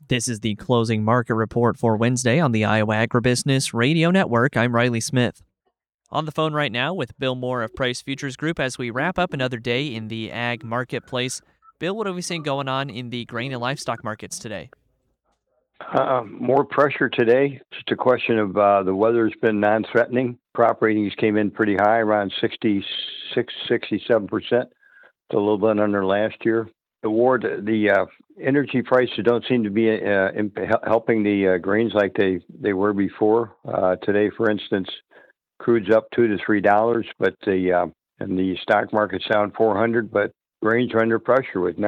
This is the closing market report for Wednesday on the Iowa Agribusiness Radio Network. I'm Riley Smith. On the phone right now with Bill Moore of Price Futures Group as we wrap up another day in the ag marketplace. Bill, what are we seeing going on in the grain and livestock markets today? More pressure today. Just a question of the weather's been non-threatening. Crop ratings came in pretty high, around 66, 67%. It's a little bit under last year. The energy prices don't seem to be helping the grains like they were before. Today, for instance, crude's up $2 to $3, but and the stock market's down 400. But grains are under pressure with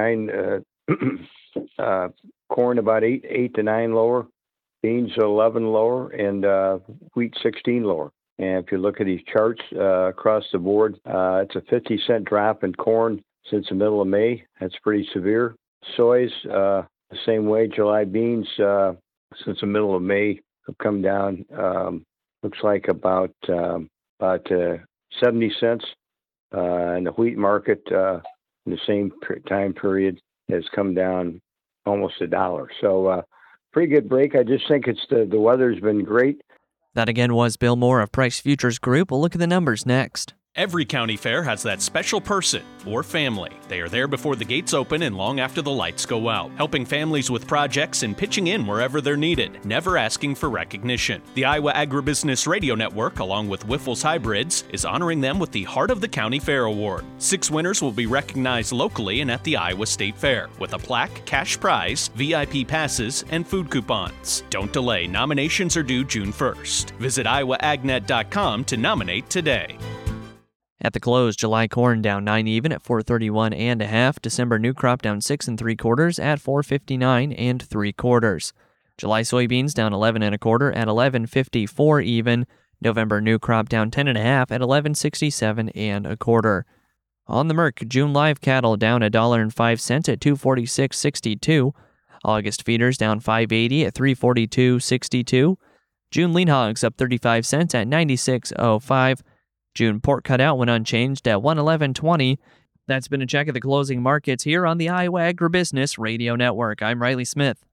corn about 8 to 9 lower, beans 11 lower, and wheat 16 lower. And if you look at these charts across the board, it's a 50-cent drop in corn since the middle of May. That's pretty severe. Soy's the same way. July beans since the middle of May have come down. Looks like about 70 cents. And the wheat market in the same time period has come down almost $1. So pretty good break. I just think it's the weather's been great. That again was Bill Moore of Price Futures Group. We'll look at the numbers next. Every county fair has that special person or family. They are there before the gates open and long after the lights go out, helping families with projects and pitching in wherever they're needed, never asking for recognition. The Iowa Agribusiness Radio Network, along with Wyffels Hybrids, is honoring them with the Heart of the County Fair Award. 6 winners will be recognized locally and at the Iowa State Fair, with a plaque, cash prize, VIP passes, and food coupons. Don't delay. Nominations are due June 1st. Visit iowaagnet.com to nominate today. At the close, July corn down 9 even at 431 1/2. December new crop down 6 3/4 at 459 3/4. July soybeans down 11 1/4 at 1154 even. November new crop down 10 1/2 at 1167 1/4. On the Merc, June live cattle down $1.05 at 246.62. August feeders down $5.80 at 342.62. June lean hogs up 35 cents at 96.05. June pork cutout went unchanged at 111.20. That's been a check of the closing markets here on the Iowa Agribusiness Radio Network. I'm Riley Smith.